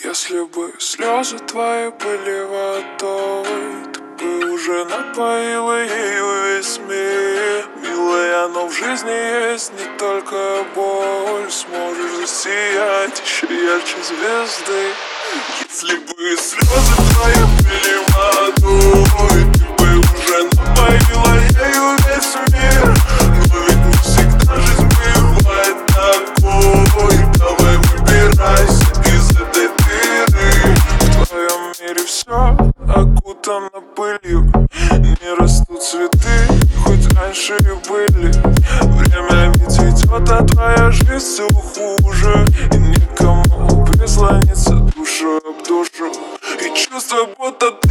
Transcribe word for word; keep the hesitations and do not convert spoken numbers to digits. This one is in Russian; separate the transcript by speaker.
Speaker 1: Если бы слезы твои были водой, ты бы уже напоила ею весь мир. Милая, но в жизни есть не только боль. Сможешь засиять еще ярче звезды. Если бы слезы твои были водой, ты бы уже напоила ею весь мир. Но ведь не всегда жизнь бывает такой. Давай выбирайся из этой дыры. В твоем мире все окутано пылью. Не растут цветы, хоть раньше и были. Время ведь идет, а твоя жизнь все хуже. И никому прислониться душу об душу. И чувство, будто